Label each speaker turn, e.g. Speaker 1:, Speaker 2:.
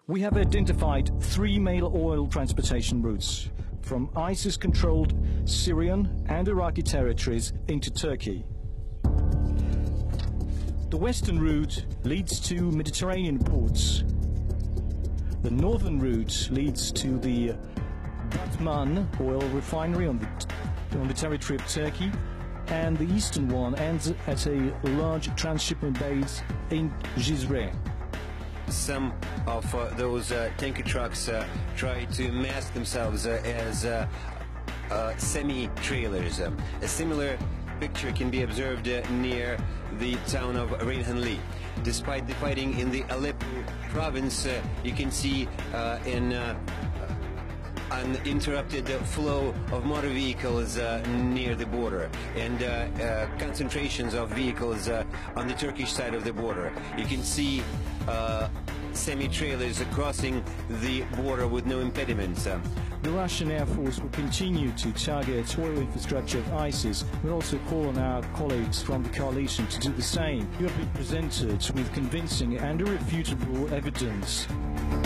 Speaker 1: We have identified 3 main oil transportation routes from ISIS-controlled Syrian and Iraqi territories into Turkey. The western route leads to Mediterranean ports. The northern route leads to the Batman oil refinery on the territory of Turkey, and the eastern one ends at a large transshipment base in Cizre.
Speaker 2: Some of those tanker trucks try to mask themselves as semi-trailers. A similar picture can be observed near the town of Reyhanli. Despite the fighting in the Aleppo province, you can see an uninterrupted flow of motor vehicles near the border, and concentrations of vehicles on the Turkish side of the border. You can see semi-trailers crossing the border with no impediments.
Speaker 1: The Russian Air Force will continue to target oil infrastructure of ISIS. We'll also call on our colleagues from the coalition to do the same. You have been presented with convincing and irrefutable evidence.